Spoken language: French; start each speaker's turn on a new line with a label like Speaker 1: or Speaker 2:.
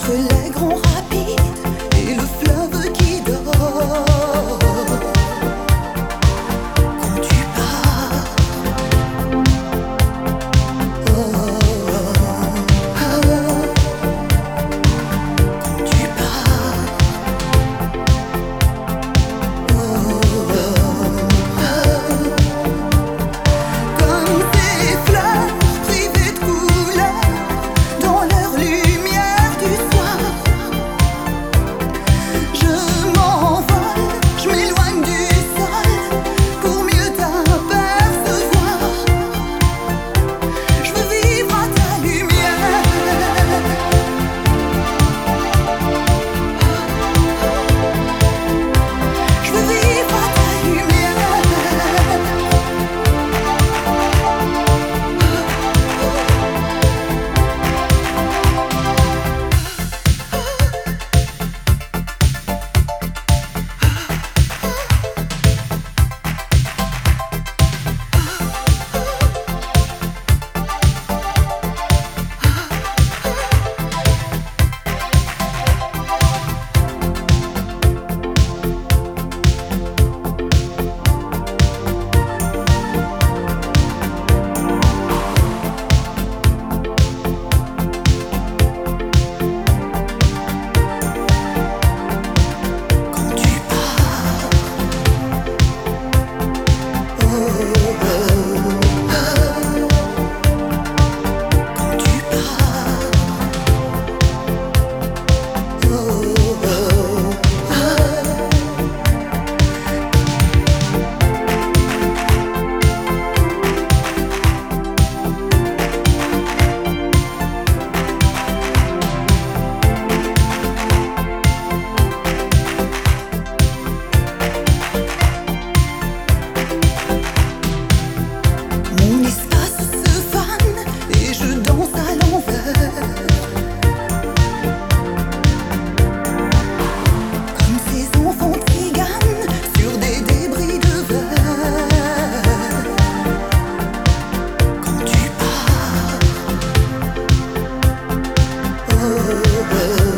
Speaker 1: entre l'aigrons rapide et le fleuve qui dort. Quand tu pars, oh, oh, oh. Quand tu pars, oh, oh, oh. Comme ces fleurs privées de couleur dans leur lumière du soir, je m'envole, je m'éloigne du sol pour mieux t'apercevoir. Je veux vivre à ta lumière. Je veux vivre à ta lumière. Quand tu pars, oh, oh, oh. Quand tu pars, oh, oh, oh. Mon espace se fane et je danse à l'envers, comme ces enfants tziganes sur des débris de verre. Quand tu pars, oh, oh, oh.